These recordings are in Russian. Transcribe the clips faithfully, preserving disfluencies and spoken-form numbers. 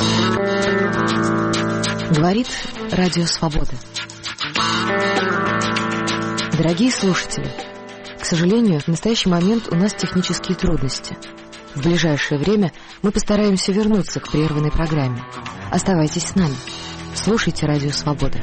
Говорит Радио Свобода. Дорогие слушатели, к сожалению, в настоящий момент у нас технические трудности. В ближайшее время мы постараемся вернуться к прерванной программе. Оставайтесь с нами. Слушайте Радио Свобода.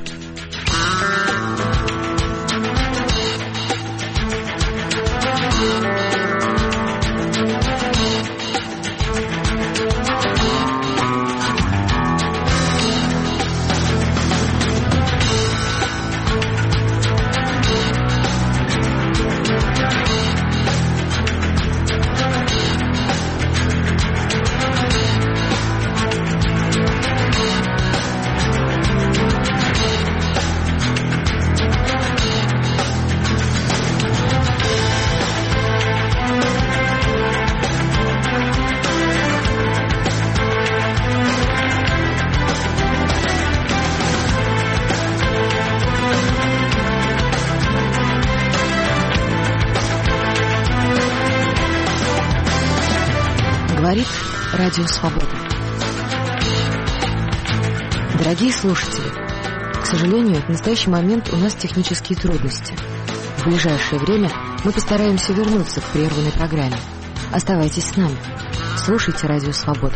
Говорит Радио Свобода. Дорогие слушатели, к сожалению, в настоящий момент у нас технические трудности. В ближайшее время мы постараемся вернуться к прерванной программе. Оставайтесь с нами. Слушайте Радио Свобода.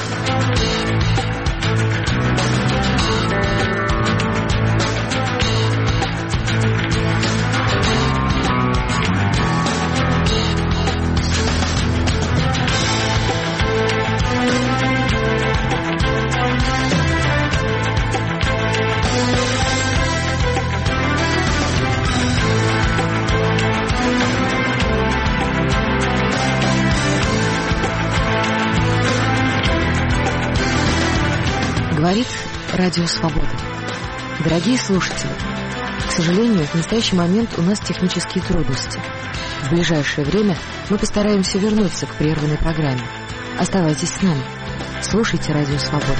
Говорит Радио Свобода. Дорогие слушатели, к сожалению, в настоящий момент у нас технические трудности. В ближайшее время мы постараемся вернуться к прерванной программе. Оставайтесь с нами. Слушайте Радио Свобода.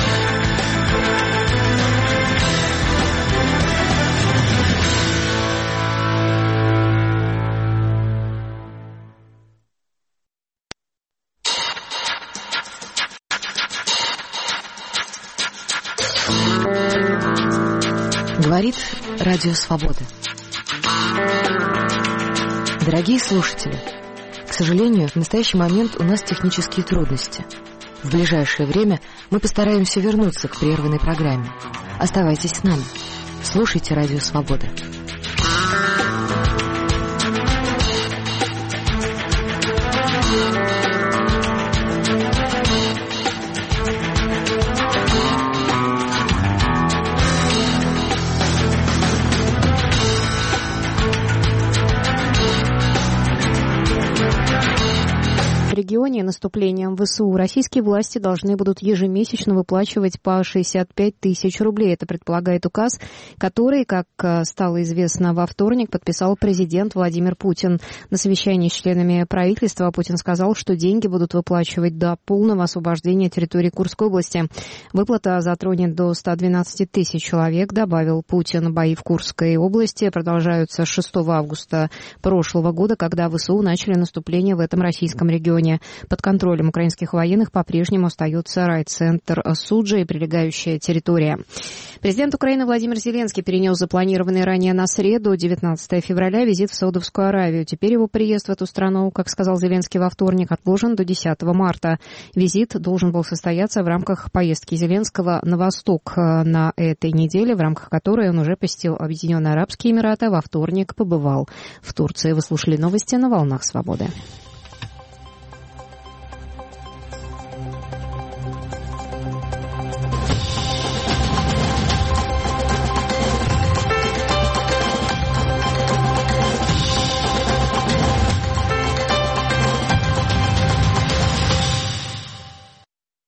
Говорит Радио Свобода. Дорогие слушатели, к сожалению, в настоящий момент у нас технические трудности. В ближайшее время мы постараемся вернуться к прерванной программе. Оставайтесь с нами. Слушайте Радио Свобода. В регионе наступлением ВСУ российские власти должны будут ежемесячно выплачивать по шестьдесят пять тысяч рублей. Это предполагает указ, который, как стало известно во вторник, подписал президент Владимир Путин. На совещании с членами правительства Путин сказал, что деньги будут выплачивать до полного освобождения территории Курской области. Выплата затронет до ста двенадцати тысяч человек, добавил Путин. Бои в Курской области продолжаются с шестого августа прошлого года, когда ВСУ начали наступление в этом российском регионе. Под контролем украинских военных по-прежнему остается райцентр Суджа и прилегающая территория. Президент Украины Владимир Зеленский перенес запланированный ранее на среду, девятнадцатого февраля, визит в Саудовскую Аравию. Теперь его приезд в эту страну, как сказал Зеленский во вторник, отложен до десятого марта. Визит должен был состояться в рамках поездки Зеленского на восток на этой неделе, в рамках которой он уже посетил Объединенные Арабские Эмираты, во вторник побывал в Турции. Вы слушали новости на «Волнах Свободы».